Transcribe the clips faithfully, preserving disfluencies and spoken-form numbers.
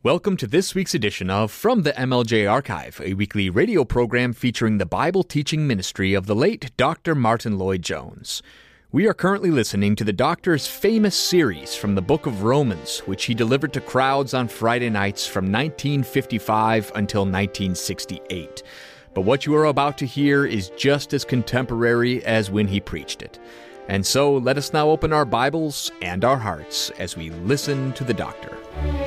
Welcome to this week's edition of From the M L J Archive, a weekly radio program featuring the Bible teaching ministry of the late Doctor Martyn Lloyd-Jones. We are currently listening to the Doctor's famous series from the book of Romans, which he delivered to crowds on Friday nights from nineteen fifty-five until nineteen sixty-eight. But what you are about to hear is just as contemporary as when he preached it. And so let us now open our Bibles and our hearts as we listen to the Doctor.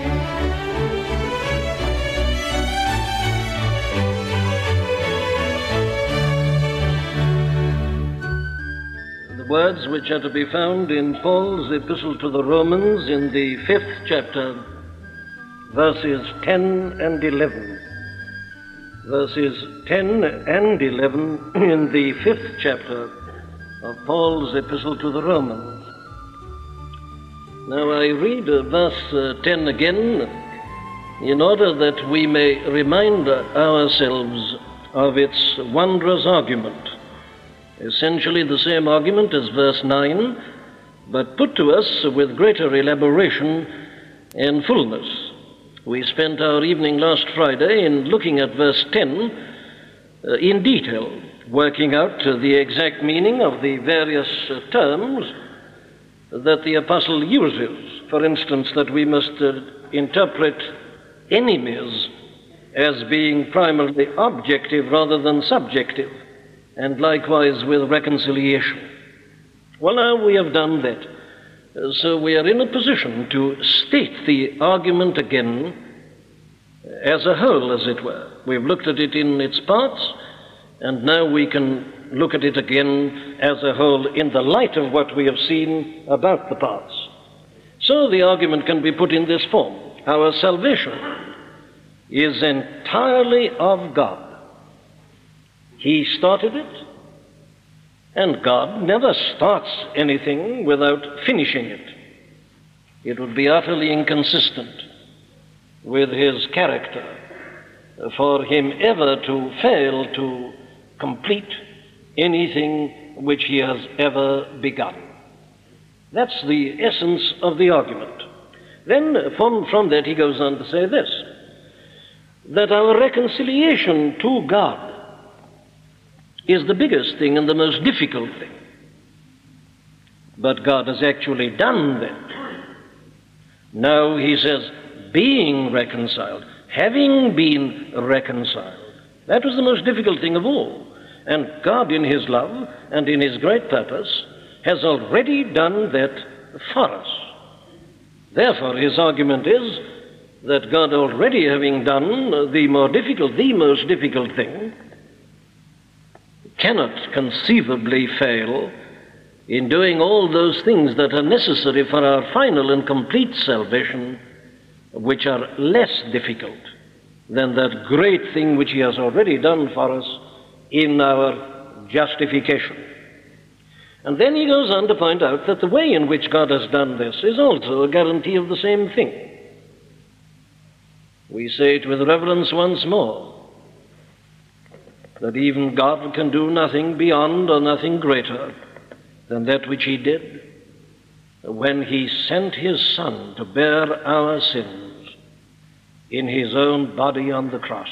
Words which are to be found in Paul's epistle to the Romans in the fifth chapter, verses ten and eleven. Verses ten and eleven in the fifth chapter of Paul's epistle to the Romans. Now I read uh, verse uh, ten again in order that we may remind ourselves of its wondrous argument. Essentially the same argument as verse nine, but put to us with greater elaboration and fullness. We spent our evening last Friday in looking at verse ten uh, in detail, working out uh, the exact meaning of the various uh, terms that the apostle uses. For instance, that we must uh, interpret enemies as being primarily objective rather than subjective, and likewise with reconciliation. Well, now we have done that. Uh, so we are in a position to state the argument again as a whole, as it were. We've looked at it in its parts, and now we can look at it again as a whole in the light of what we have seen about the parts. So the argument can be put in this form. Our salvation is entirely of God. He started it, and God never starts anything without finishing it. It would be utterly inconsistent with his character for him ever to fail to complete anything which he has ever begun. That's the essence of the argument. Then from, from that he goes on to say this, that our reconciliation to God is the biggest thing and the most difficult thing. But God has actually done that. Now he says, being reconciled, having been reconciled. That was the most difficult thing of all. And God in his love and in his great purpose has already done that for us. Therefore his argument is that God already having done the more difficult, the most difficult thing, cannot conceivably fail in doing all those things that are necessary for our final and complete salvation, which are less difficult than that great thing which he has already done for us in our justification. And then he goes on to point out that the way in which God has done this is also a guarantee of the same thing. We say it with reverence once more, that even God can do nothing beyond or nothing greater than that which he did when he sent his Son to bear our sins in his own body on the cross.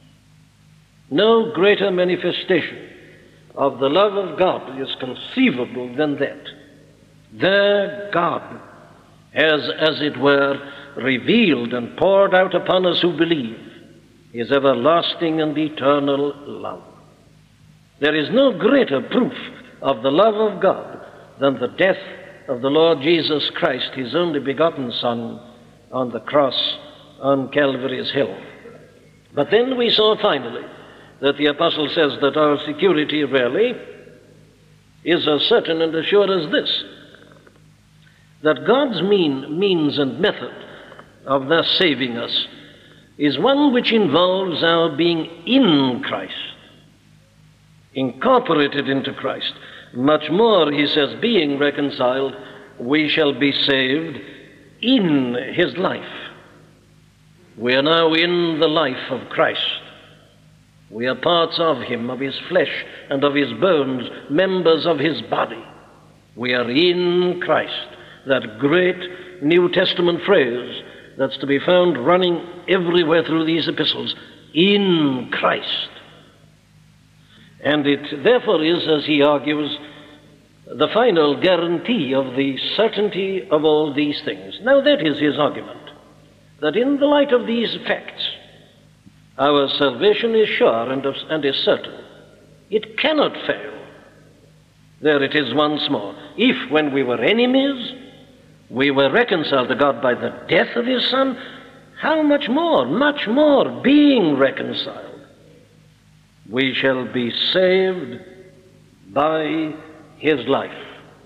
No greater manifestation of the love of God is conceivable than that. There God has, as it were, revealed and poured out upon us who believe his everlasting and eternal love. There is no greater proof of the love of God than the death of the Lord Jesus Christ, his only begotten Son, on the cross on Calvary's hill. But then we saw finally that the apostle says that our security really is as certain and as sure as this, that God's mean, means and method of thus saving us is one which involves our being in Christ, incorporated into Christ. Much more, he says, being reconciled, we shall be saved in his life. We are now in the life of Christ. We are parts of him, of his flesh and of his bones, members of his body. We are in Christ. That great New Testament phrase that's to be found running everywhere through these epistles, in Christ. And it therefore is, as he argues, the final guarantee of the certainty of all these things. Now that is his argument, that in the light of these facts, our salvation is sure and, and is certain. It cannot fail. There it is once more. If, when we were enemies, we were reconciled to God by the death of his Son, how much more, much more, being reconciled, we shall be saved by his life.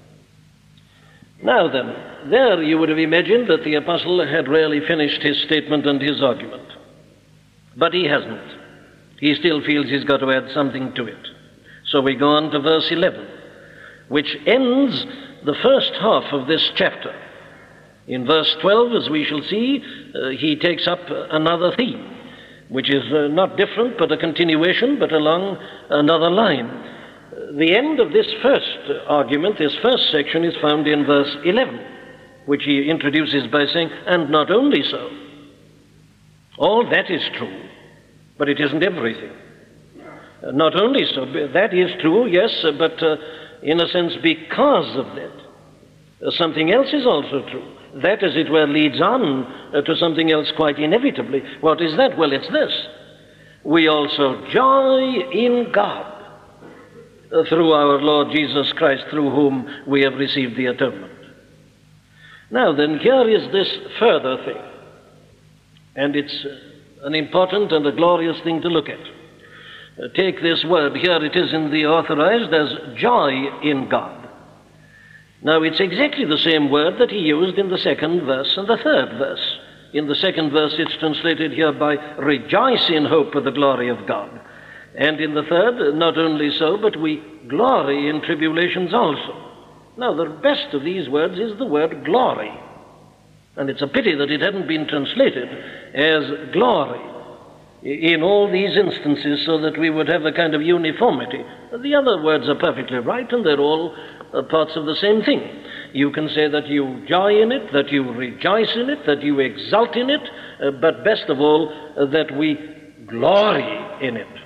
Now then, there you would have imagined that the apostle had really finished his statement and his argument. But he hasn't. He still feels he's got to add something to it. So we go on to verse eleven, which ends the first half of this chapter. In verse twelve, as we shall see, uh, he takes up another theme, which is uh, not different, but a continuation, but along another line. The end of this first argument, this first section, is found in verse eleven, which he introduces by saying, and not only so. All that is true, but it isn't everything. Uh, not only so, that is true, yes, uh, but uh, in a sense because of that, uh, something else is also true. That, as it were, leads on uh, to something else quite inevitably. What is that? Well, it's this. We also joy in God uh, through our Lord Jesus Christ, through whom we have received the atonement. Now then, here is this further thing. And it's an important and a glorious thing to look at. Uh, take this word. Here it is in the Authorized as joy in God. Now it's exactly the same word that he used in the second verse and the third verse. In the second verse it's translated here by rejoice in hope of the glory of God. And in the third, not only so, but we glory in tribulations also. Now the best of these words is the word glory. And it's a pity that it hadn't been translated as glory in all these instances so that we would have a kind of uniformity. The other words are perfectly right, and they're all uh, parts of the same thing. You can say that you joy in it, that you rejoice in it, that you exult in it, uh, but best of all, uh, that we glory in it.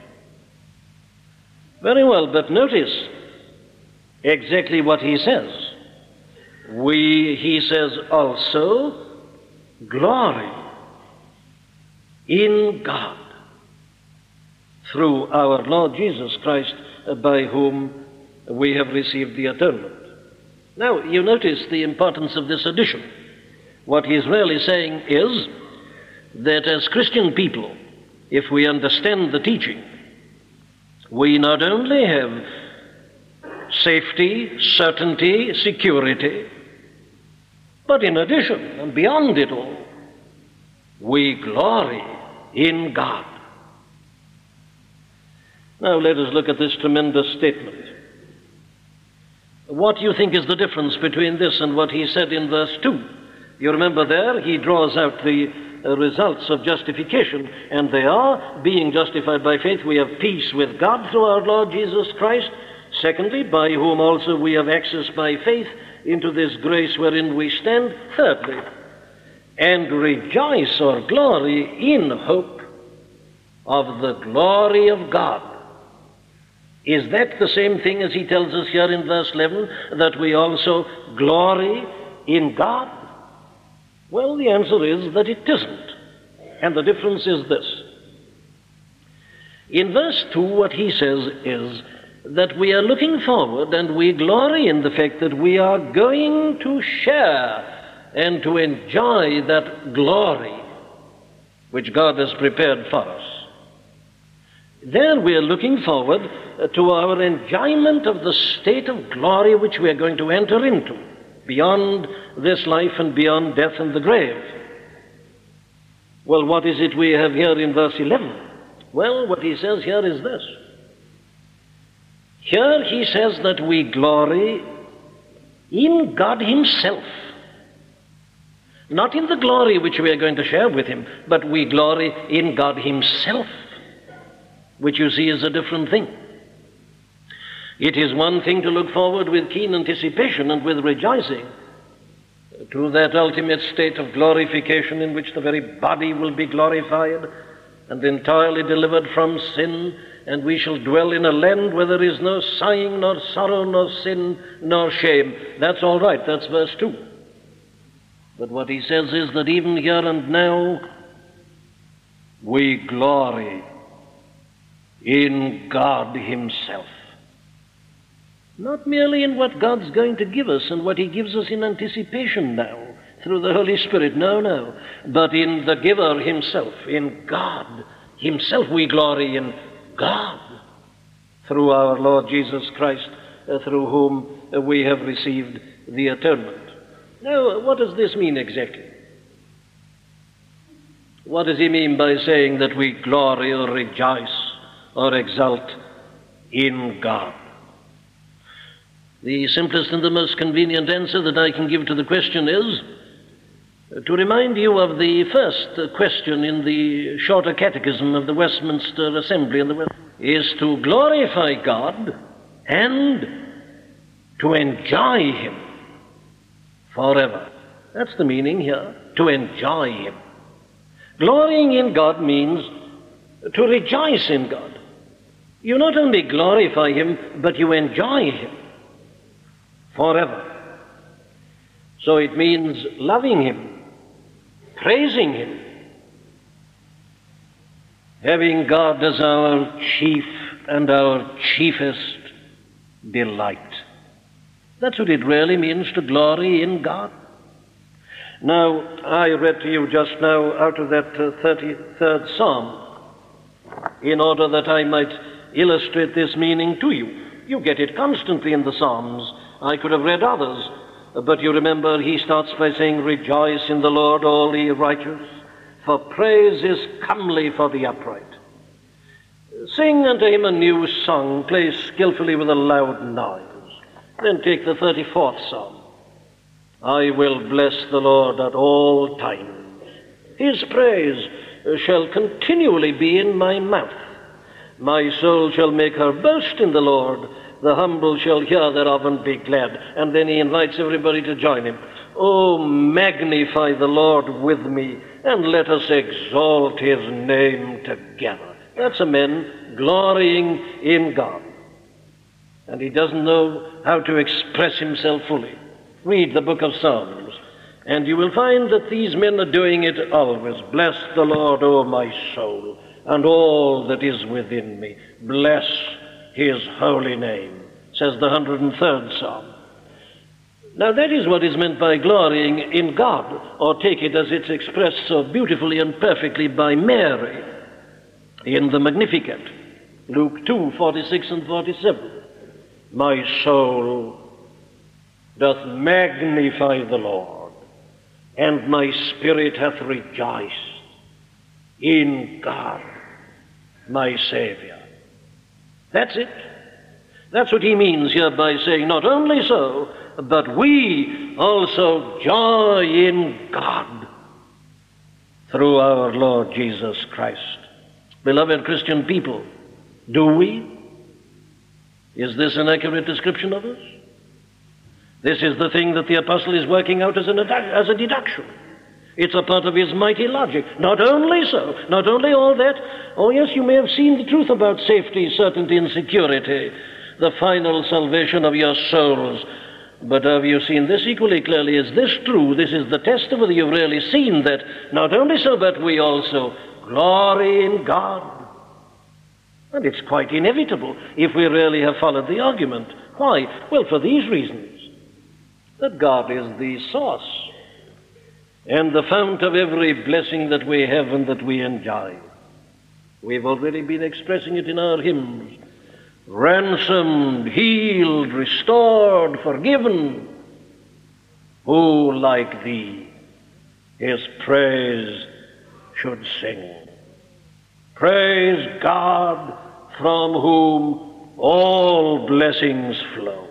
Very well, but notice exactly what he says. We, he says, also glory in God through our Lord Jesus Christ, by whom we have received the atonement. Now, you notice the importance of this addition. What he's really saying is that as Christian people, if we understand the teaching, we not only have safety, certainty, security, but in addition, and beyond it all, we glory in God. Now let us look at this tremendous statement. What do you think is the difference between this and what he said in verse two? You remember there, he draws out the uh, results of justification, and they are, being justified by faith, we have peace with God through our Lord Jesus Christ. Secondly, by whom also we have access by faith into this grace wherein we stand. Thirdly, and rejoice or glory in hope of the glory of God. Is that the same thing as he tells us here in verse eleven, that we also glory in God? Well, the answer is that it isn't. And the difference is this. In verse two, what he says is that we are looking forward and we glory in the fact that we are going to share and to enjoy that glory which God has prepared for us. There we are looking forward to our enjoyment of the state of glory which we are going to enter into, beyond this life and beyond death and the grave. Well, what is it we have here in verse eleven? Well, what he says here is this. Here he says that we glory in God himself. Not in the glory which we are going to share with him, but we glory in God himself, which you see is a different thing. It is one thing to look forward with keen anticipation and with rejoicing to that ultimate state of glorification in which the very body will be glorified and entirely delivered from sin, and we shall dwell in a land where there is no sighing, nor sorrow, nor sin, nor shame. That's all right, that's verse two. But what he says is that even here and now, we glory in God himself. Not merely in what God's going to give us and what he gives us in anticipation now through the Holy Spirit, no, no, but in the giver himself, in God himself. We glory in God through our Lord Jesus Christ, uh, through whom uh, we have received the atonement. Now, what does this mean exactly? What does he mean by saying that we glory or rejoice or exult in God? The simplest and the most convenient answer that I can give to the question is to remind you of the first question in the Shorter Catechism of the Westminster Assembly in the West, is to glorify God and to enjoy him forever. That's the meaning here, to enjoy him. Glorying in God means to rejoice in God. You not only glorify him, but you enjoy him forever. So it means loving him, praising him, having God as our chief and our chiefest delight. That's what it really means to glory in God. Now, I read to you just now out of that uh, thirty-third Psalm in order that I might illustrate this meaning to you. You get it constantly in the Psalms. I could have read others, but you remember he starts by saying, "Rejoice in the Lord, all ye righteous, for praise is comely for the upright. Sing unto him a new song, play skillfully with a loud noise." Then take the thirty-fourth Psalm. "I will bless the Lord at all times. His praise shall continually be in my mouth. My soul shall make her boast in the Lord. The humble shall hear thereof and be glad." And then he invites everybody to join him. "Oh, magnify the Lord with me, and let us exalt his name together." That's a man glorying in God. And he doesn't know how to express himself fully. Read the book of Psalms, and you will find that these men are doing it always. "Bless the Lord, O my soul, and all that is within me. Bless his holy name," says the one hundred third Psalm. Now that is what is meant by glorying in God, or take it as it's expressed so beautifully and perfectly by Mary in the Magnificat, Luke two, forty-six and forty-seven. "My soul doth magnify the Lord, and my spirit hath rejoiced in God, my Savior." That's it. That's what he means here by saying, not only so, but we also joy in God through our Lord Jesus Christ. Beloved Christian people, do we? Is this an accurate description of us? This is the thing that the apostle is working out as, an, as a deduction. It's a part of his mighty logic. Not only so, not only all that. Oh yes, you may have seen the truth about safety, certainty, and security, the final salvation of your souls. But have you seen this equally clearly? Is this true? This is the test of whether you've really seen that. Not only so, but we also glory in God. And it's quite inevitable if we really have followed the argument. Why? Well, for these reasons. That God is the source and the fount of every blessing that we have and that we enjoy. We've already been expressing it in our hymns. Ransomed, healed, restored, forgiven. Who like thee his praise should sing? Praise God, from whom all blessings flow.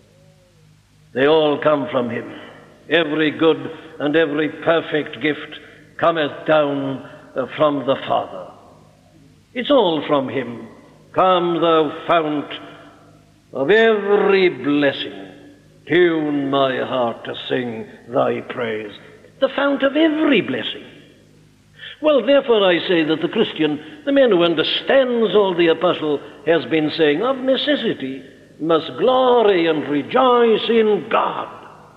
They all come from him. Every good and every perfect gift cometh down from the Father. It's all from him. Come, thou fount of every blessing, Tune my heart to sing thy praise, the fount of every blessing. Well, therefore I say that the Christian, the man who understands all the apostle has been saying, of necessity must glory and rejoice in God.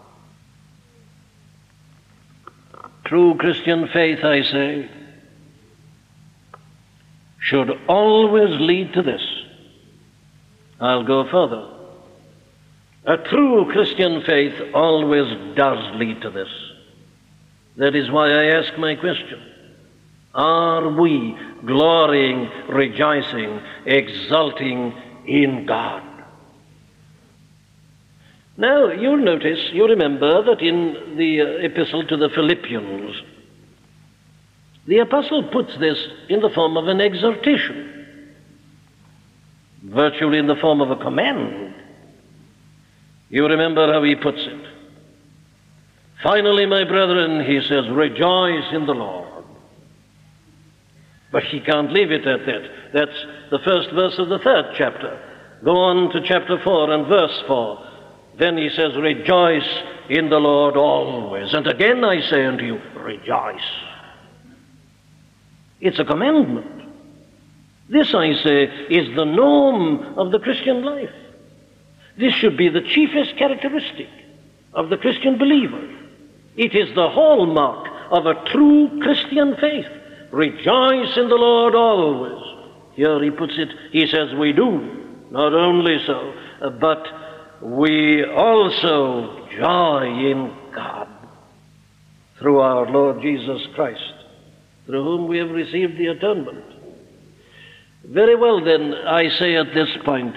True Christian faith, I say, should always lead to this. I'll go further. A true Christian faith always does lead to this. That is why I ask my question. Are we glorying, rejoicing, exulting in God? Now, you'll notice, you remember that in the uh, epistle to the Philippians, the apostle puts this in the form of an exhortation, virtually in the form of a command. You remember how he puts it. Finally, my brethren, he says, rejoice in the Lord. But he can't leave it at that. That's the first verse of the third chapter. Go on to chapter four and verse four. Then he says, rejoice in the Lord always. And again I say unto you, rejoice. It's a commandment. This, I say, is the norm of the Christian life. This should be the chiefest characteristic of the Christian believer. It is the hallmark of a true Christian faith. Rejoice in the Lord always. Here he puts it, he says we do. Not only so, but we also joy in God through our Lord Jesus Christ, through whom we have received the atonement. Very well, then, I say at this point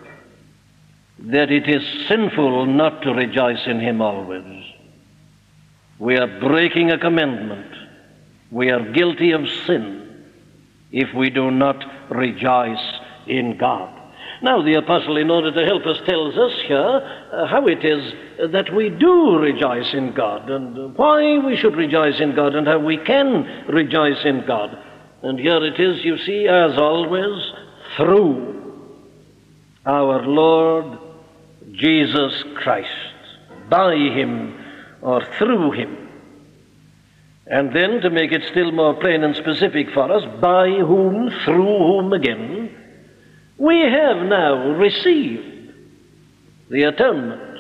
that it is sinful not to rejoice in him always. We are breaking a commandment. We are guilty of sin if we do not rejoice in God. Now, the apostle, in order to help us, tells us here uh, how it is that we do rejoice in God, and why we should rejoice in God, and how we can rejoice in God. And here it is, you see, as always, through our Lord Jesus Christ, by him or through him. And then, to make it still more plain and specific for us, by whom, through whom again, we have now received the atonement.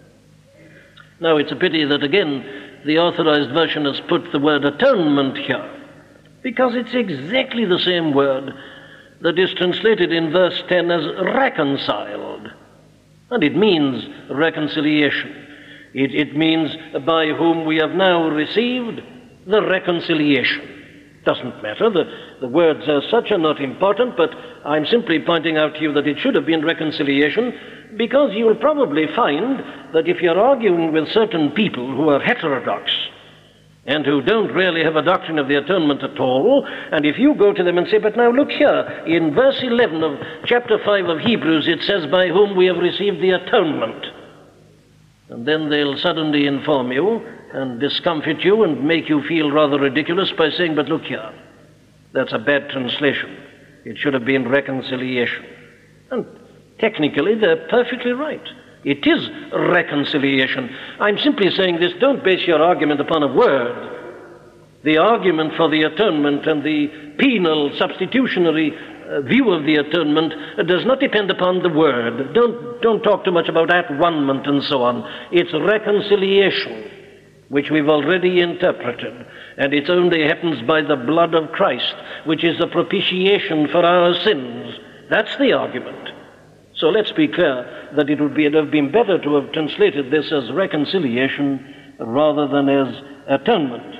Now, it's a pity that, again, the Authorized Version has put the word atonement here, because it's exactly the same word that is translated in verse ten as reconciled. And it means reconciliation. It, it means by whom we have now received the reconciliation. Doesn't matter. The, the words as such are not important, but I'm simply pointing out to you that it should have been reconciliation, because you will probably find that if you're arguing with certain people who are heterodox and who don't really have a doctrine of the atonement at all, and if you go to them and say, but now look here, in verse eleven of chapter five of Hebrews, it says, by whom we have received the atonement. And then they'll suddenly inform you and discomfit you and make you feel rather ridiculous by saying, but look here, that's a bad translation. It should have been reconciliation. And technically, they're perfectly right. It is reconciliation. I'm simply saying this, don't base your argument upon a word. The argument for the atonement and the penal substitutionary uh, view of the atonement uh, does not depend upon the word. Don't, don't talk too much about at-one-ment and so on. It's reconciliation, which we've already interpreted, and it only happens by the blood of Christ, which is a propitiation for our sins. That's the argument. So let's be clear that it would be, it would have been better to have translated this as reconciliation rather than as atonement.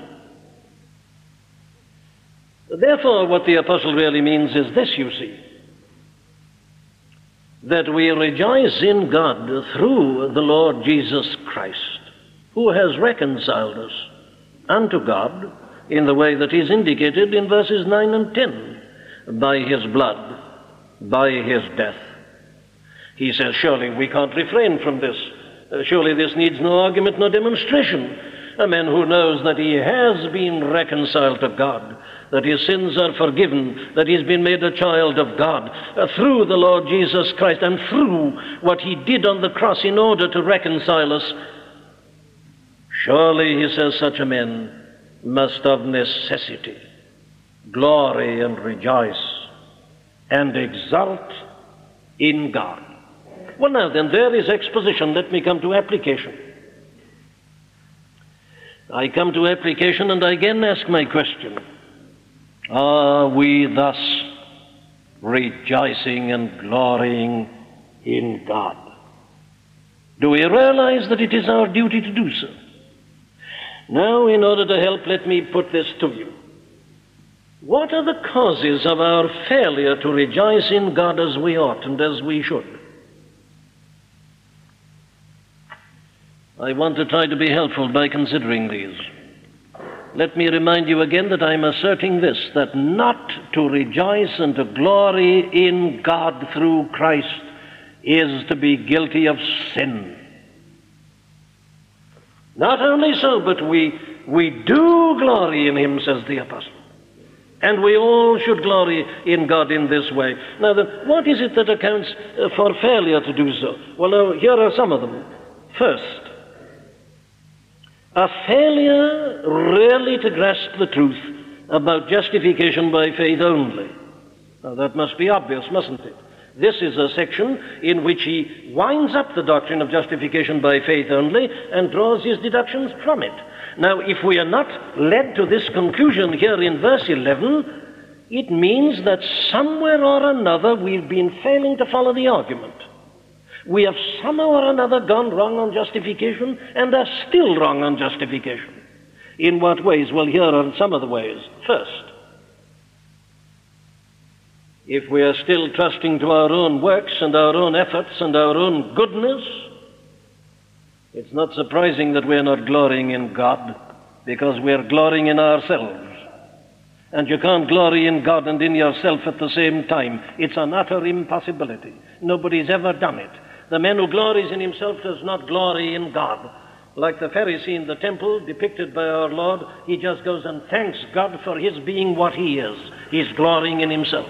Therefore, what the apostle really means is this, you see, that we rejoice in God through the Lord Jesus Christ, who has reconciled us unto God in the way that is indicated in verses nine and ten, by his blood, by his death. He says, surely we can't refrain from this. Uh, surely this needs no argument, no demonstration. A man who knows that he has been reconciled to God that his sins are forgiven, that he's been made a child of God uh, through the Lord Jesus Christ and through what he did on the cross in order to reconcile us, surely, he says, such a man must of necessity glory and rejoice and exult in God. Well, now then, there is exposition. Let me come to application. I come to application and I again ask my question. Are we thus rejoicing and glorying in God? Do we realize that it is our duty to do so? Now, in order to help, let me put this to you. What are the causes of our failure to rejoice in God as we ought and as we should? I want to try to be helpful by considering these. Let me remind you again that I'm asserting this, that not to rejoice and to glory in God through Christ is to be guilty of sin. Not only so, but we, we do glory in him, says the apostle. And we all should glory in God in this way. Now then, what is it that accounts for failure to do so? Well, now, here are some of them. First, a failure really to grasp the truth about justification by faith only. Now, that must be obvious, mustn't it? This is a section in which he winds up the doctrine of justification by faith only and draws his deductions from it. Now, if we are not led to this conclusion here in verse eleven, it means that somewhere or another we've been failing to follow the argument. We have somehow or another gone wrong on justification and are still wrong on justification. In what ways? Well, here are some of the ways. First, if we are still trusting to our own works and our own efforts and our own goodness, it's not surprising that we're not glorying in God, because we're glorying in ourselves. And you can't glory in God and in yourself at the same time. It's an utter impossibility. Nobody's ever done it. The man who glories in himself does not glory in God. Like the Pharisee in the temple depicted by our Lord, he just goes and thanks God for his being what he is. He's glorying in himself.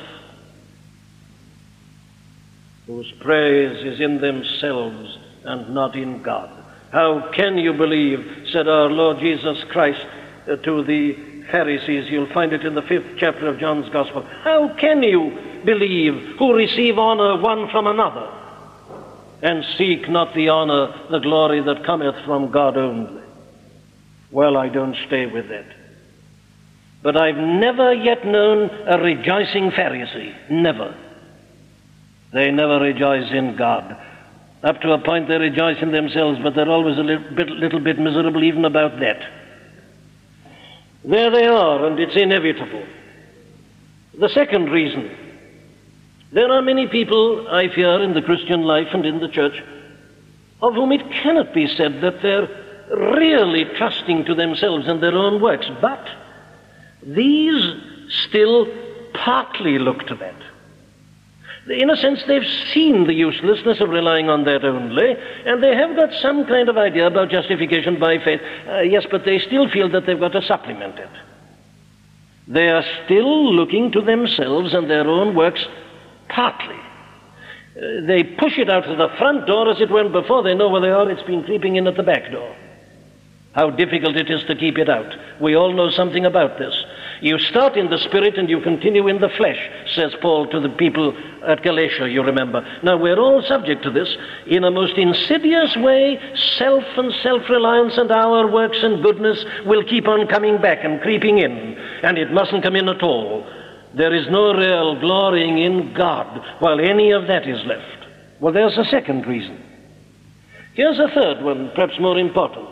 Whose praise is in themselves and not in God. How can you believe, said our Lord Jesus Christ uh, to the Pharisees, you'll find it in the fifth chapter of John's Gospel. How can you believe who receive honor one from another and seek not the honor, the glory that cometh from God only? Well, I don't stay with that. But I've never yet known a rejoicing Pharisee. Never. They never rejoice in God. Up to a point they rejoice in themselves, but they're always a little bit, little bit miserable even about that. There they are, and it's inevitable. The second reason, there are many people, I fear, in the Christian life and in the church, of whom it cannot be said that they're really trusting to themselves and their own works, but these still partly look to that. In a sense, they've seen the uselessness of relying on that only, and they have got some kind of idea about justification by faith. Uh, yes, but they still feel that they've got to supplement it. They are still looking to themselves and their own works partly. Uh, they push it out of the front door, as it were, and before they know where they are, it's been creeping in at the back door. How difficult it is to keep it out. We all know something about this. You start in the spirit and you continue in the flesh, says Paul to the people at Galatia, you remember. Now, we're all subject to this. In a most insidious way, self and self-reliance and our works and goodness will keep on coming back and creeping in, and it mustn't come in at all. There is no real glorying in God while any of that is left. Well, there's a second reason. Here's a third one, perhaps more important.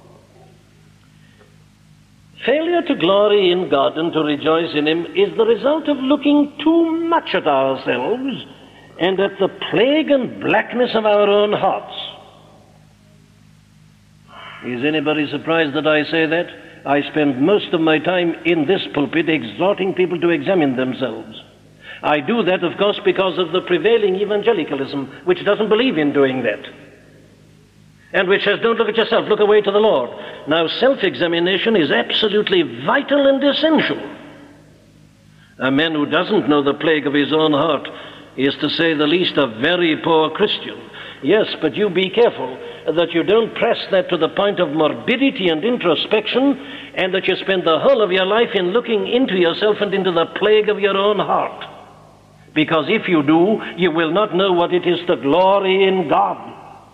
Failure to glory in God and to rejoice in him is the result of looking too much at ourselves and at the plague and blackness of our own hearts. Is anybody surprised that I say that? I spend most of my time in this pulpit exhorting people to examine themselves. I do that, of course, because of the prevailing evangelicalism, which doesn't believe in doing that, and which says, don't look at yourself, look away to the Lord. Now, self-examination is absolutely vital and essential. A man who doesn't know the plague of his own heart is, to say the least, a very poor Christian. Yes, but you be careful that you don't press that to the point of morbidity and introspection, and that you spend the whole of your life in looking into yourself and into the plague of your own heart. Because if you do, you will not know what it is to glory in God.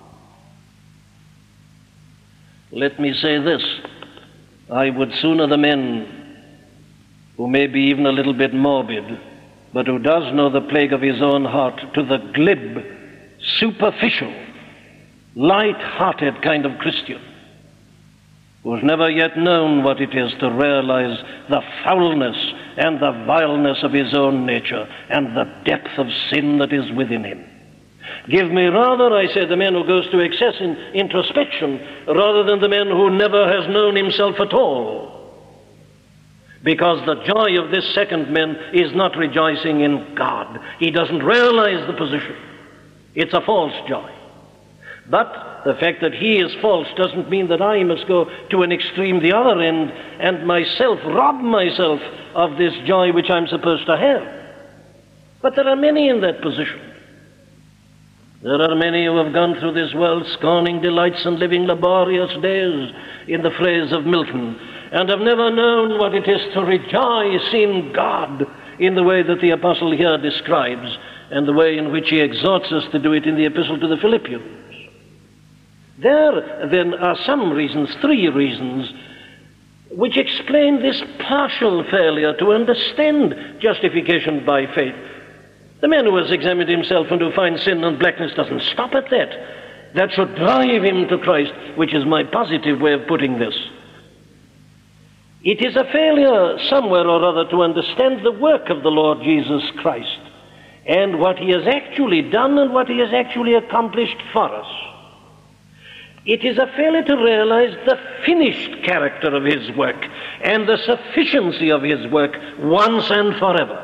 Let me say this. I would sooner the men who may be even a little bit morbid, but who does know the plague of his own heart, to the glib, superficial, light-hearted kind of Christian, who's never yet known what it is to realize the foulness and the vileness of his own nature and the depth of sin that is within him. Give me rather, I say, the man who goes to excess in introspection rather than the man who never has known himself at all. Because the joy of this second man is not rejoicing in God. He doesn't realize the position. It's a false joy. But the fact that he is false doesn't mean that I must go to an extreme the other end and myself rob myself of this joy which I'm supposed to have. But there are many in that position. There are many who have gone through this world scorning delights and living laborious days, in the phrase of Milton, and have never known what it is to rejoice in God in the way that the apostle here describes, and the way in which he exhorts us to do it in the epistle to the Philippians. There, then, are some reasons, three reasons, which explain this partial failure to understand justification by faith. The man who has examined himself and who finds sin and blackness doesn't stop at that. That should drive him to Christ, which is my positive way of putting this. It is a failure somewhere or other to understand the work of the Lord Jesus Christ and what he has actually done and what he has actually accomplished for us. It is a failure to realize the finished character of his work and the sufficiency of his work once and forever.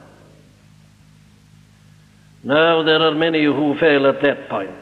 Now, there are many who fail at that point.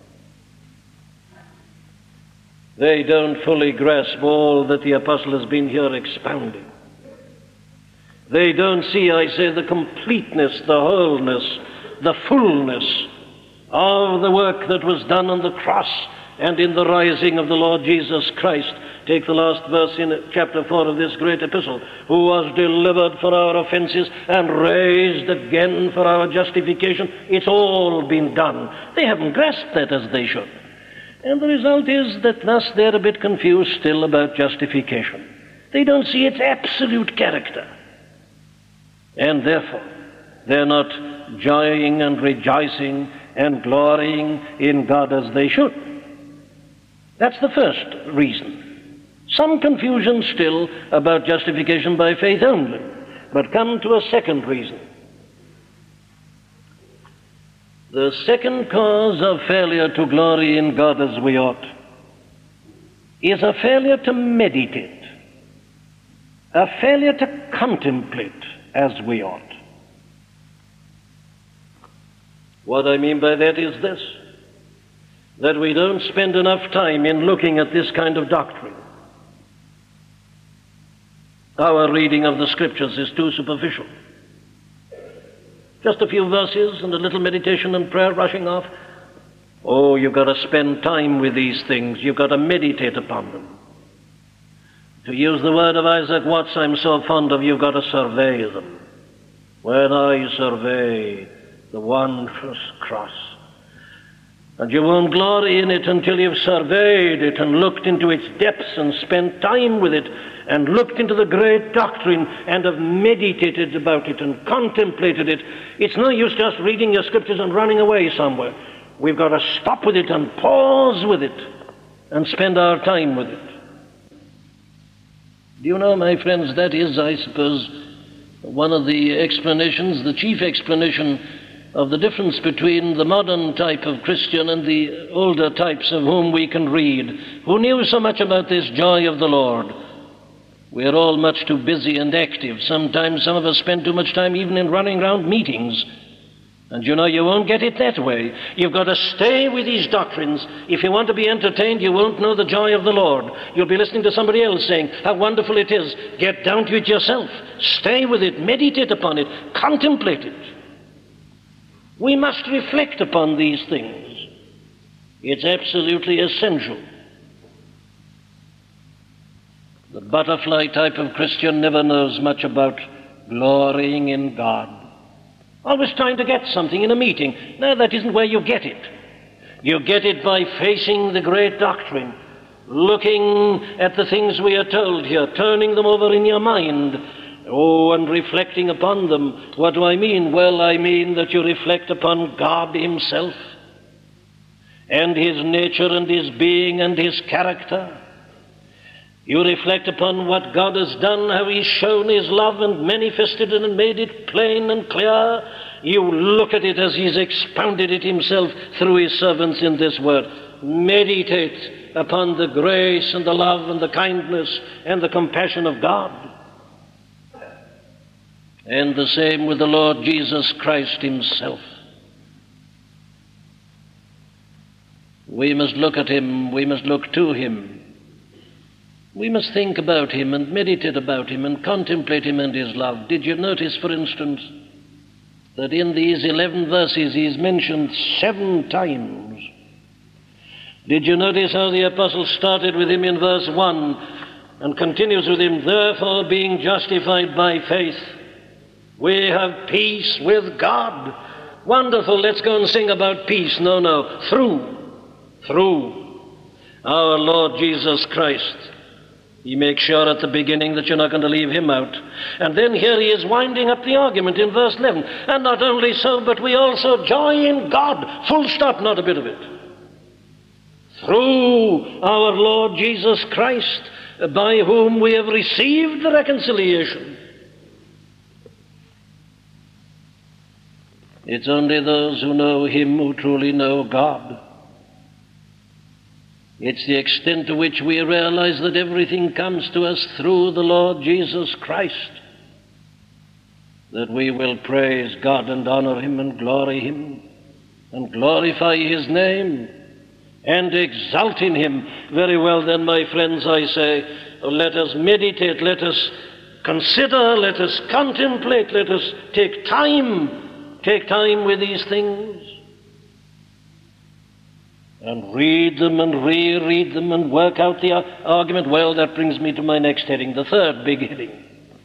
They don't fully grasp all that the apostle has been here expounding. They don't see, I say, the completeness, the wholeness, the fullness of the work that was done on the cross and in the rising of the Lord Jesus Christ. Take the last verse in chapter four of this great epistle. Who was delivered for our offenses and raised again for our justification. It's all been done. They haven't grasped that as they should. And the result is that thus they're a bit confused still about justification. They don't see its absolute character. And therefore, they're not joying and rejoicing and glorying in God as they should. That's the first reason. Some confusion still about justification by faith only. But come to a second reason. The second cause of failure to glory in God as we ought is a failure to meditate, a failure to contemplate as we ought. What I mean by that is this, that we don't spend enough time in looking at this kind of doctrine. Our reading of the Scriptures is too superficial. Just a few verses and a little meditation and prayer rushing off. Oh, you've got to spend time with these things. You've got to meditate upon them. To use the word of Isaac Watts I'm so fond of, you've got to survey them. When I survey the wondrous cross. And you won't glory in it until you've surveyed it and looked into its depths and spent time with it and looked into the great doctrine and have meditated about it and contemplated it. It's no use just reading your Scriptures and running away somewhere. We've got to stop with it and pause with it and spend our time with it. Do you know, my friends, that is, I suppose, one of the explanations, the chief explanation of the difference between the modern type of Christian and the older types of whom we can read, who knew so much about this joy of the Lord. We're all much too busy and active. Sometimes some of us spend too much time even in running around meetings And you know, you won't get it that way. You've got to stay with these doctrines. If you want to be entertained, you won't know the joy of the Lord. You'll be listening to somebody else saying how wonderful it is. Get down to it yourself. Stay with it. Meditate upon it. Contemplate it. We must reflect upon these things. It's absolutely essential. The butterfly type of Christian never knows much about glorying in God. Always trying to get something in a meeting. No, that isn't where you get it. You get it by facing the great doctrine, looking at the things we are told here, turning them over in your mind, oh, and reflecting upon them. What do I mean? Well, I mean that you reflect upon God himself and his nature and his being and his character. You reflect upon what God has done, how he's shown his love and manifested it and made it plain and clear. You look at it as he's expounded it himself through his servants in this word. Meditate upon the grace and the love and the kindness and the compassion of God. And the same with the Lord Jesus Christ himself. We must look at him, we must look to him. We must think about him and meditate about him and contemplate him and his love. Did you notice, for instance, that in these eleven verses he's mentioned seven times? Did you notice how the apostle started with him in verse one and continues with him, therefore being justified by faith, we have peace with God. Wonderful, let's go and sing about peace. No, no, through, through our Lord Jesus Christ. He makes sure at the beginning that you're not going to leave him out. And then here he is winding up the argument in verse eleven. And not only so, but we also joy in God. Full stop, not a bit of it. Through our Lord Jesus Christ, by whom we have received the reconciliation. It's only those who know him who truly know God. It's the extent to which we realize that everything comes to us through the Lord Jesus Christ, that we will praise God and honor him and glory him and glorify his name and exult in him. Very well then, my friends, I say, let us meditate, let us consider, let us contemplate, let us take time, take time with these things. And read them and reread them and work out the argument. Well, that brings me to my next heading, the third big heading.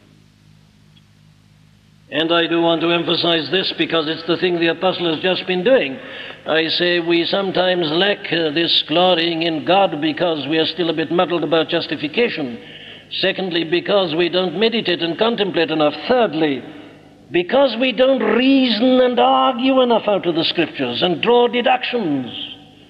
And I do want to emphasize this because it's the thing the apostle has just been doing. I say we sometimes lack uh, this glorying in God because we are still a bit muddled about justification. Secondly, because we don't meditate and contemplate enough. Thirdly, because we don't reason and argue enough out of the Scriptures and draw deductions.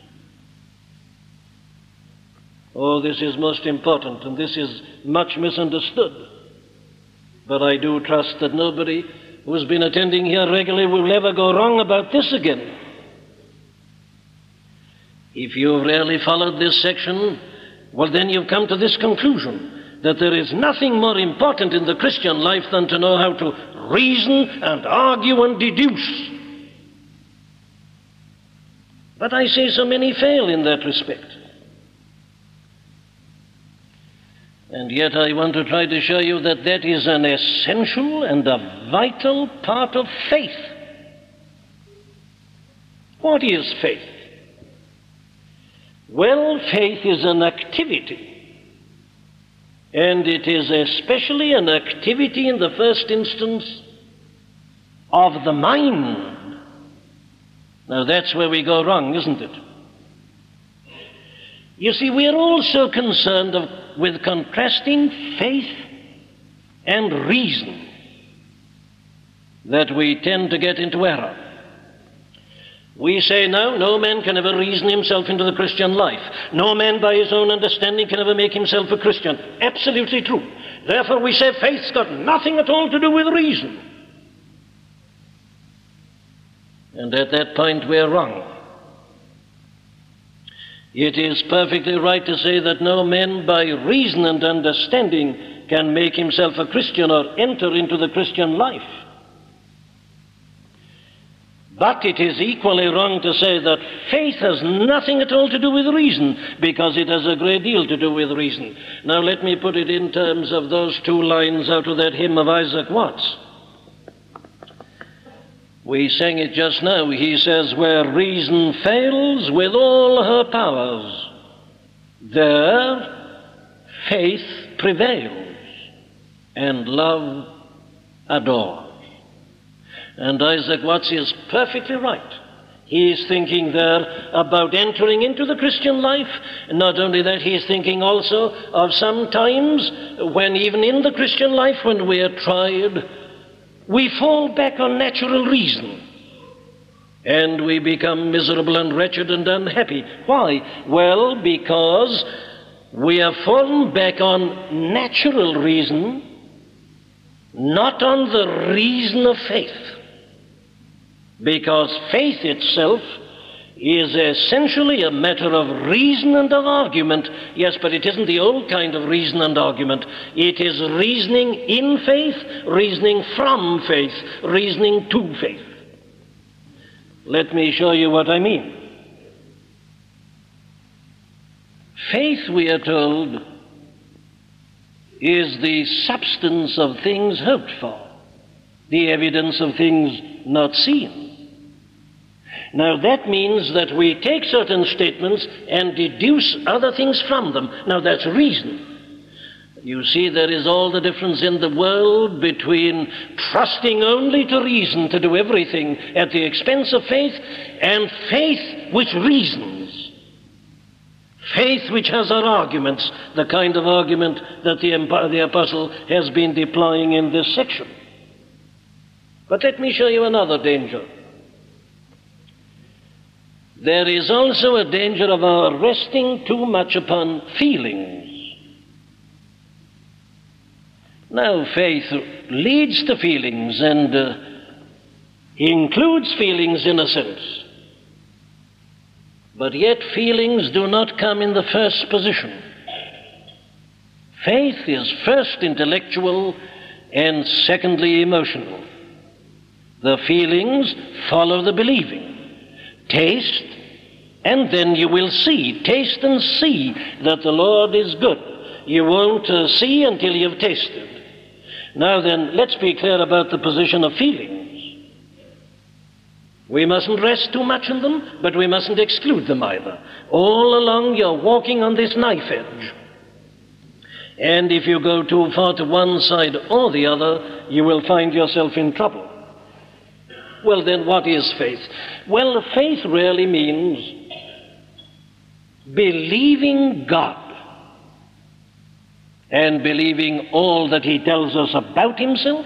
Oh, this is most important, and this is much misunderstood. But I do trust that nobody who has been attending here regularly will ever go wrong about this again. If you've really followed this section, well, then you've come to this conclusion, that there is nothing more important in the Christian life than to know how to reason and argue and deduce. But I say so many fail in that respect. And yet I want to try to show you that that is an essential and a vital part of faith. What is faith? Well, faith is an activity. And it is especially an activity in the first instance of the mind. Now that's where we go wrong, isn't it? You see, we are also concerned of, with contrasting faith and reason, that we tend to get into error. We say now, no man can ever reason himself into the Christian life. No man by his own understanding can ever make himself a Christian. Absolutely true. Therefore we say faith's got nothing at all to do with reason. And at that point we're wrong. It is perfectly right to say that no man by reason and understanding can make himself a Christian or enter into the Christian life. But it is equally wrong to say that faith has nothing at all to do with reason, because it has a great deal to do with reason. Now let me put it in terms of those two lines out of that hymn of Isaac Watts. We sang it just now. He says, where reason fails with all her powers, there faith prevails and love adores. And Isaac Watts is perfectly right. He is thinking there about entering into the Christian life. Not only that, he is thinking also of some times when even in the Christian life, when we are tried, we fall back on natural reason. And we become miserable and wretched and unhappy. Why? Well, because we have fallen back on natural reason, not on the reason of faith. Because faith itself is essentially a matter of reason and of argument. Yes, but it isn't the old kind of reason and argument. It is reasoning in faith, reasoning from faith, reasoning to faith. Let me show you what I mean. Faith, we are told, is the substance of things hoped for, the evidence of things not seen. Now that means that we take certain statements and deduce other things from them. Now that's reason. You see, there is all the difference in the world between trusting only to reason to do everything at the expense of faith, and faith which reasons. Faith which has our arguments, the kind of argument that the, the apostle has been deploying in this section. But let me show you another danger. There is also a danger of our resting too much upon feelings. Now, faith leads to feelings and uh, includes feelings in a sense. But yet feelings do not come in the first position. Faith is first intellectual and secondly emotional. The feelings follow the believing. Taste, and then you will see. Taste and see that the Lord is good. You won't uh, see until you've tasted. Now then, let's be clear about the position of feelings. We mustn't rest too much on them, but we mustn't exclude them either. All along you're walking on this knife edge. And if you go too far to one side or the other, you will find yourself in trouble. Well, then, what is faith? Well, faith really means believing God and believing all that He tells us about Himself,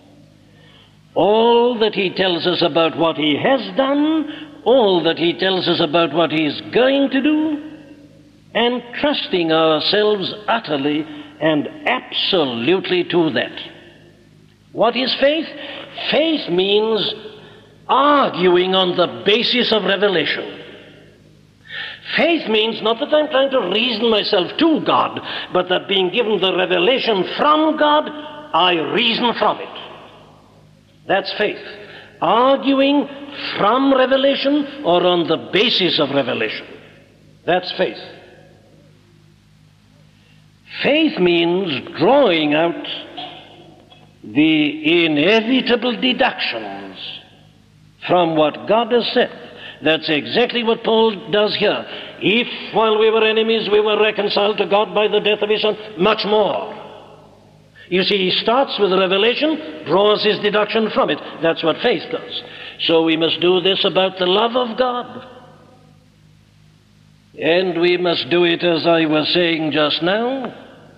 all that He tells us about what He has done, all that He tells us about what He is going to do, and trusting ourselves utterly and absolutely to that. What is faith? Faith means arguing on the basis of revelation. Faith means not that I'm trying to reason myself to God, but that being given the revelation from God, I reason from it. That's faith. Arguing from revelation or on the basis of revelation. That's faith. Faith means drawing out the inevitable deductions from what God has said. That's exactly what Paul does here. If while we were enemies we were reconciled to God by the death of His Son, much more. You see, he starts with revelation, draws his deduction from it. That's what faith does. So we must do this about the love of God. And we must do it, as I was saying just now,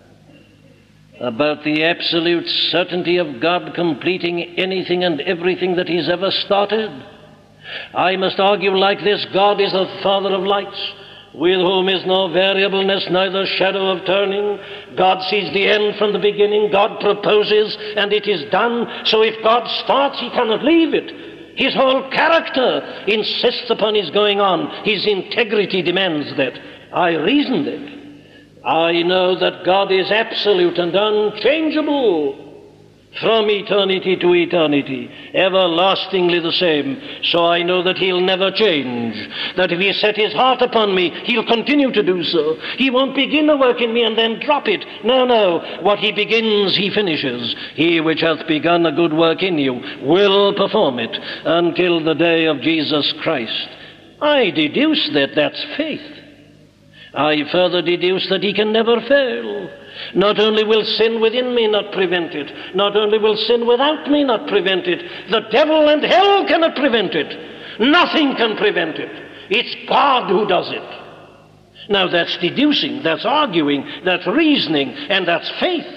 about the absolute certainty of God completing anything and everything that He's ever started. I must argue like this: God is the Father of lights, with whom is no variableness, neither shadow of turning. God sees the end from the beginning. God proposes, and it is done. So if God starts, He cannot leave it. His whole character insists upon His going on. His integrity demands that. I reasoned it. I know that God is absolute and unchangeable. from eternity to eternity, everlastingly the same. So I know that he'll never change, that if he set his heart upon me, he'll continue to do so. He won't begin a work in me and then drop it. No, no. What he begins, he finishes. He which hath begun a good work in you will perform it until the day of Jesus Christ. I deduce that that's faith. I further deduce that he can never fail. Not only will sin within me not prevent it, not only will sin without me not prevent it, the devil and hell cannot prevent it. Nothing can prevent it. It's God who does it. Now that's deducing, that's arguing, that's reasoning, and that's faith.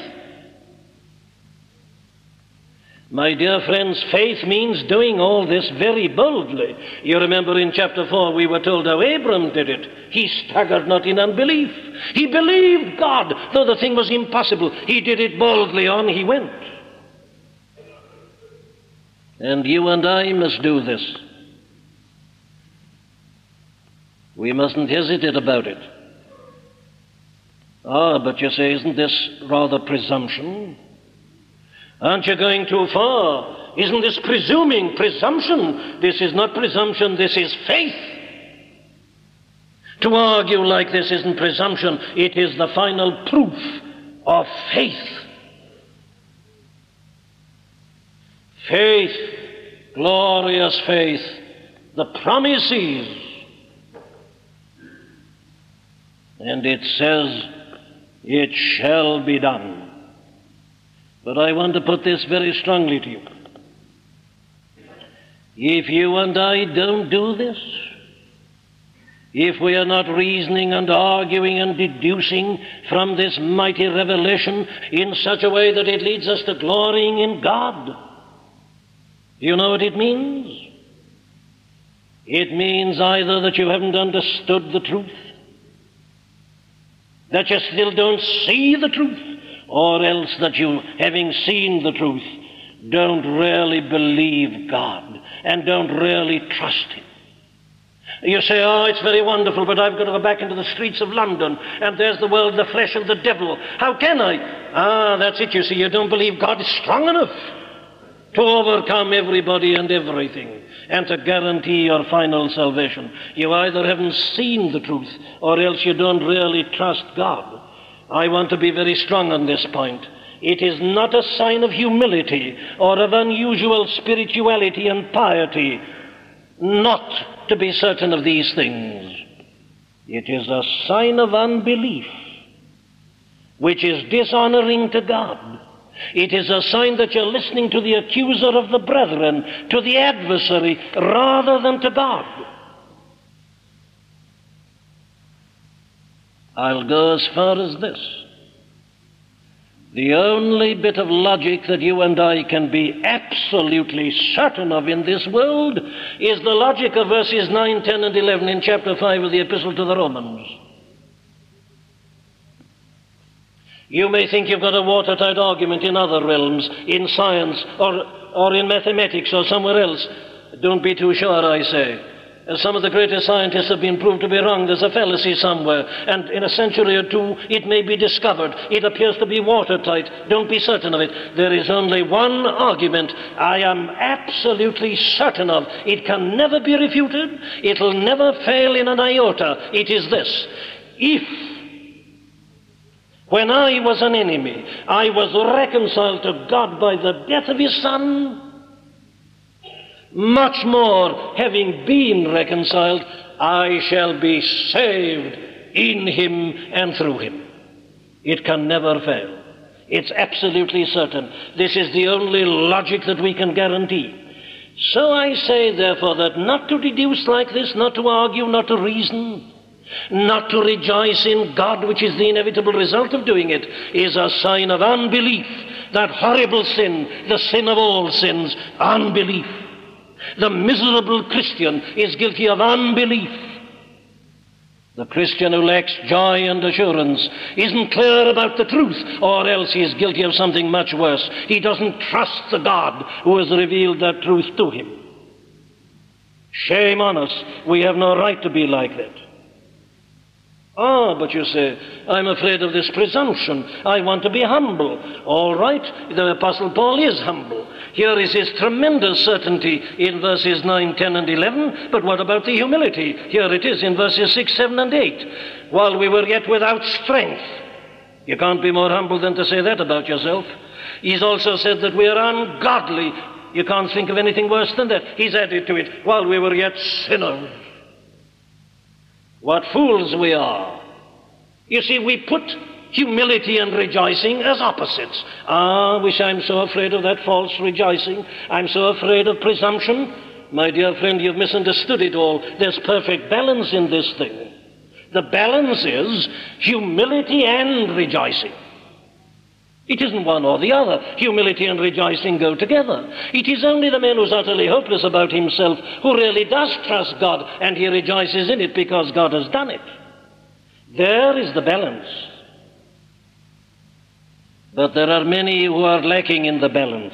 My dear friends, faith means doing all this very boldly. You remember in chapter four we were told how Abram did it. He staggered not in unbelief. He believed God, though the thing was impossible. He did it boldly, on he went. And you and I must do this. We mustn't hesitate about it. Ah, but you say, isn't this rather presumption? Aren't you going too far? Isn't this presuming? Presumption? This is not presumption, this is faith. To argue like this isn't presumption, it is the final proof of faith. Faith, glorious faith, the promises. And it says, it shall be done. But I want to put this very strongly to you. If you and I don't do this, if we are not reasoning and arguing and deducing from this mighty revelation in such a way that it leads us to glorying in God, do you know what it means? It means either that you haven't understood the truth, that you still don't see the truth, or else that you, having seen the truth, don't really believe God and don't really trust Him. You say, oh, it's very wonderful, but I've got to go back into the streets of London, and there's the world, the flesh of the devil. How can I? Ah, that's it, you see. You don't believe God is strong enough to overcome everybody and everything and to guarantee your final salvation. You either haven't seen the truth, or else you don't really trust God. I want to be very strong on this point. It is not a sign of humility or of unusual spirituality and piety not to be certain of these things. It is a sign of unbelief, which is dishonoring to God. It is a sign that you're listening to the accuser of the brethren, to the adversary, rather than to God. I'll go as far as this. The only bit of logic that you and I can be absolutely certain of in this world is the logic of verses nine, ten, and eleven in chapter five of the Epistle to the Romans. You may think you've got a watertight argument in other realms, in science, or, or in mathematics, or somewhere else. Don't be too sure, I say. As some of the greatest scientists have been proved to be wrong, there's a fallacy somewhere, and in a century or two it may be discovered. It appears to be watertight. Don't be certain of it. There is only one argument I am absolutely certain of. It can never be refuted. It'll never fail in an iota. It is this. If, when I was an enemy, I was reconciled to God by the death of His Son, much more, having been reconciled, I shall be saved in Him and through Him. It can never fail. It's absolutely certain. This is the only logic that we can guarantee. So I say, therefore, that not to deduce like this, not to argue, not to reason, not to rejoice in God, which is the inevitable result of doing it, is a sign of unbelief. That horrible sin, the sin of all sins, unbelief. The miserable Christian is guilty of unbelief. The Christian who lacks joy and assurance isn't clear about the truth, or else he is guilty of something much worse. He doesn't trust the God who has revealed that truth to him. Shame on us. We have no right to be like that. Ah, but you say, I'm afraid of this presumption. I want to be humble. All right, the Apostle Paul is humble. Here is his tremendous certainty in verses nine, ten, and eleven. But what about the humility? Here it is in verses six, seven, and eight. While we were yet without strength. You can't be more humble than to say that about yourself. He's also said that we are ungodly. You can't think of anything worse than that. He's added to it, while we were yet sinners. What fools we are. You see, we put humility and rejoicing as opposites. Ah, I wish I'm so afraid of that false rejoicing. I'm so afraid of presumption. My dear friend, you've misunderstood it all. There's perfect balance in this thing. The balance is humility and rejoicing. It isn't one or the other. Humility and rejoicing go together. It is only the man who's utterly hopeless about himself who really does trust God, and he rejoices in it because God has done it. There is the balance. But there are many who are lacking in the balance.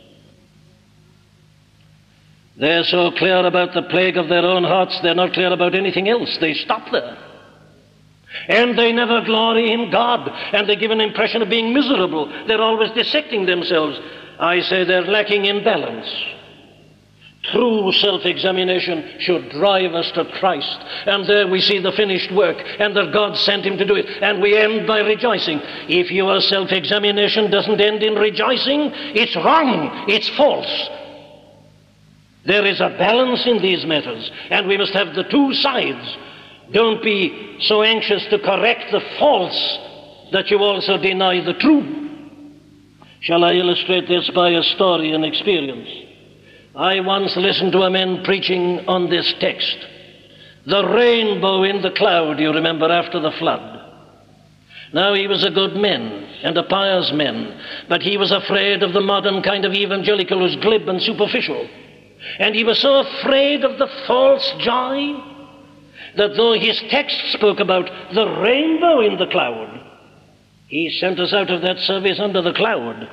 They're so clear about the plague of their own hearts, they're not clear about anything else. They stop there. And they never glory in God, and they give an impression of being miserable. They're always dissecting themselves. I say they're lacking in balance. True self-examination should drive us to Christ, and there we see the finished work, and that God sent him to do it, and we end by rejoicing. If your self-examination doesn't end in rejoicing, it's wrong, it's false. There is a balance in these matters, and we must have the two sides. Don't be so anxious to correct the false that you also deny the true. Shall I illustrate this by a story and experience? I once listened to a man preaching on this text. The rainbow in the cloud, you remember, after the flood. Now, he was a good man and a pious man, but he was afraid of the modern kind of evangelical who's glib and superficial. And he was so afraid of the false joy that though his text spoke about the rainbow in the cloud, he sent us out of that service under the cloud.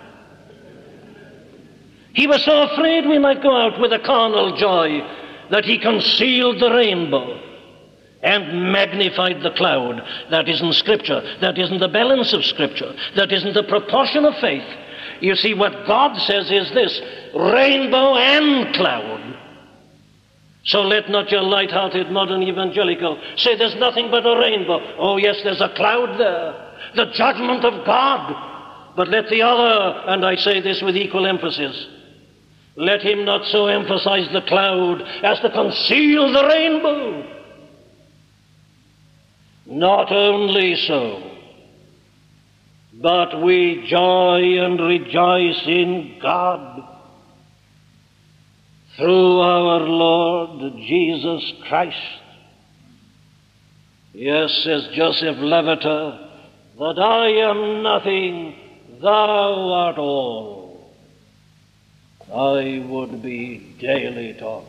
He was so afraid we might go out with a carnal joy that he concealed the rainbow and magnified the cloud. That isn't Scripture. That isn't the balance of Scripture. That isn't the proportion of faith. You see, what God says is this: rainbow and cloud. So let not your light-hearted modern evangelical say there's nothing but a rainbow. Oh yes, there's a cloud there, the judgment of God. But let the other, and I say this with equal emphasis, let him not so emphasize the cloud as to conceal the rainbow. Not only so, but we joy and rejoice in God through our Lord Jesus Christ. Yes, says Joseph Lavater, that I am nothing, thou art all. I would be daily taught.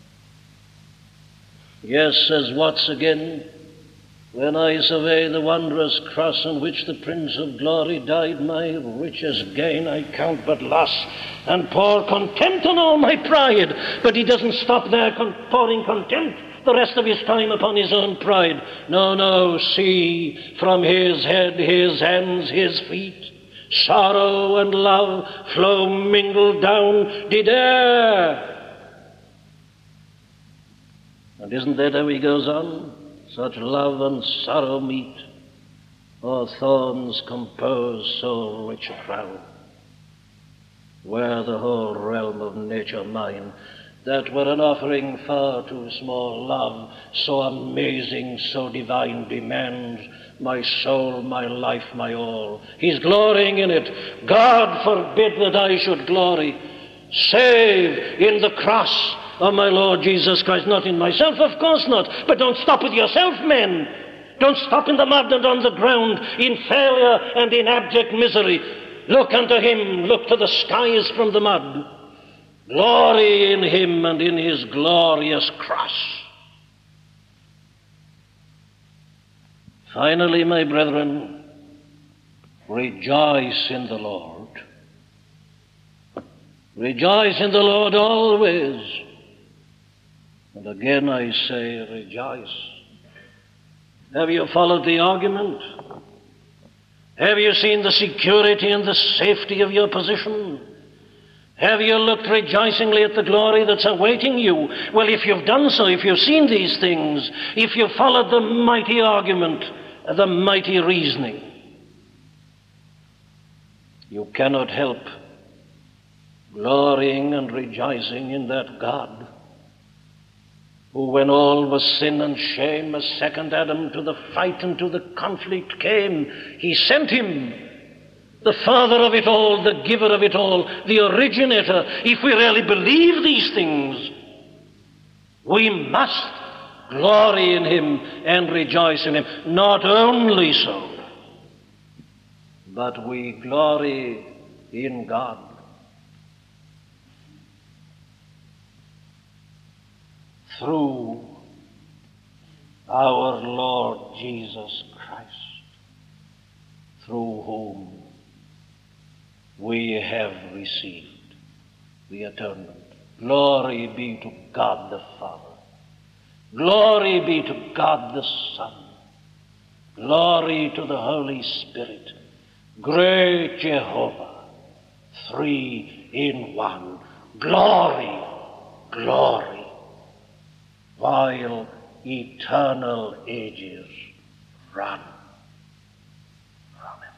Yes, says Watts again, when I survey the wondrous cross on which the Prince of Glory died, my richest gain I count but loss, and pour contempt on all my pride. But he doesn't stop there con- pouring contempt the rest of his time upon his own pride. No, no, see, from his head, his hands, his feet, sorrow and love flow mingled down did air. And isn't that how he goes on? Such love and sorrow meet, or thorns compose so rich a crown. Were the whole realm of nature mine, that were an offering far too small. Love so amazing, so divine demands my soul, my life, my all. He's glorying in it. God forbid that I should glory, save in the cross of my Lord Jesus Christ. Not in myself, of course not. But don't stop with yourself, men. Don't stop in the mud and on the ground, in failure and in abject misery. Look unto him, look to the skies from the mud. Glory in him and in his glorious cross. Finally, my brethren, rejoice in the Lord. Rejoice in the Lord always. And again I say, rejoice. Have you followed the argument? Have you seen the security and the safety of your position? Have you looked rejoicingly at the glory that's awaiting you? Well, if you've done so, if you've seen these things, if you've followed the mighty argument, the mighty reasoning, you cannot help glorying and rejoicing in that God who, when all was sin and shame, a second Adam to the fight and to the conflict came, he sent him, the Father of it all, the giver of it all, the originator. If we really believe these things, we must glory in him and rejoice in him. Not only so, but we glory in God. Through our Lord Jesus Christ, through whom we have received the atonement. Glory be to God the Father. Glory be to God the Son. Glory to the Holy Spirit. Great Jehovah, three in one. Glory, glory, while eternal ages run. Amen.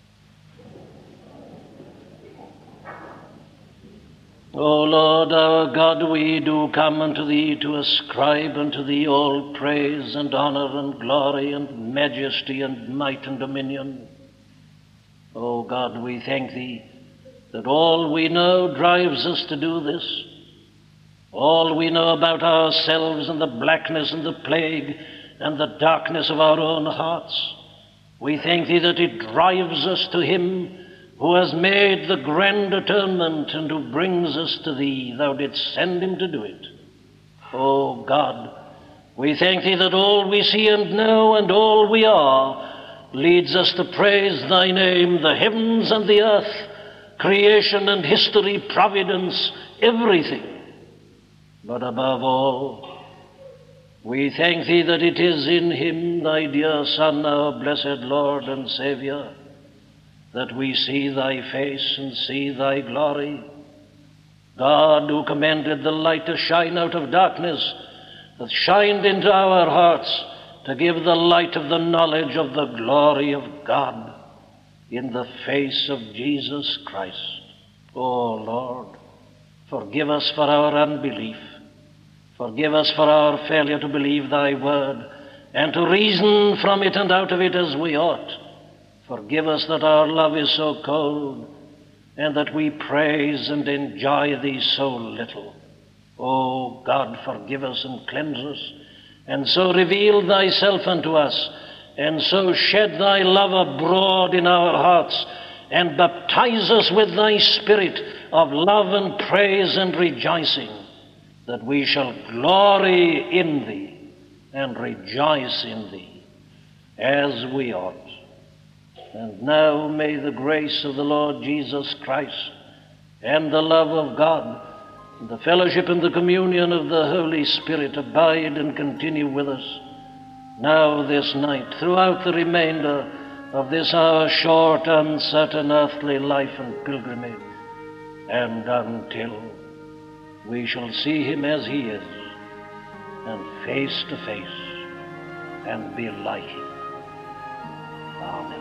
O Lord our God, we do come unto thee to ascribe unto thee all praise and honor and glory and majesty and might and dominion. O God, we thank thee that all we know drives us to do this. All we know about ourselves and the blackness and the plague and the darkness of our own hearts, we thank thee that it drives us to him who has made the grand atonement and who brings us to thee. Thou didst send him to do it. O God, we thank thee that all we see and know and all we are leads us to praise thy name, the heavens and the earth, creation and history, providence, everything. But above all, we thank thee that it is in him, thy dear Son, our blessed Lord and Saviour, that we see thy face and see thy glory. God, who commanded the light to shine out of darkness, hath shined into our hearts to give the light of the knowledge of the glory of God in the face of Jesus Christ. O Lord, forgive us for our unbelief. Forgive us for our failure to believe thy word and to reason from it and out of it as we ought. Forgive us that our love is so cold and that we praise and enjoy thee so little. O God, forgive us and cleanse us, and so reveal thyself unto us, and so shed thy love abroad in our hearts, and baptize us with thy Spirit of love and praise and rejoicing, that we shall glory in thee and rejoice in thee as we ought. And now may the grace of the Lord Jesus Christ and the love of God and the fellowship and the communion of the Holy Spirit abide and continue with us now this night, throughout the remainder of this our short, uncertain earthly life and pilgrimage, and until we shall see him as he is, and face to face, and be like him. Amen.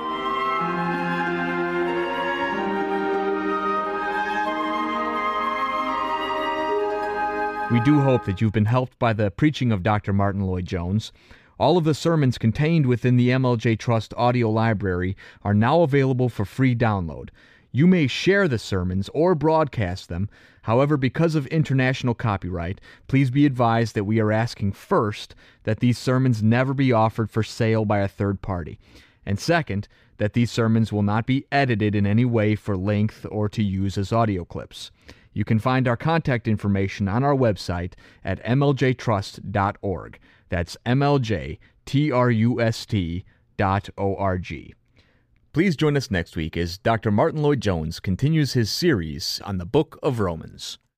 We do hope that you've been helped by the preaching of Doctor Martyn Lloyd-Jones. All of the sermons contained within the M L J Trust audio library are now available for free download. You may share the sermons or broadcast them. However, because of international copyright, please be advised that we are asking first that these sermons never be offered for sale by a third party, and second, that these sermons will not be edited in any way for length or to use as audio clips. You can find our contact information on our website at m l j trust dot org. That's M L J T R U S T dot O R G. Please join us next week as Doctor Martyn Lloyd-Jones continues his series on the Book of Romans.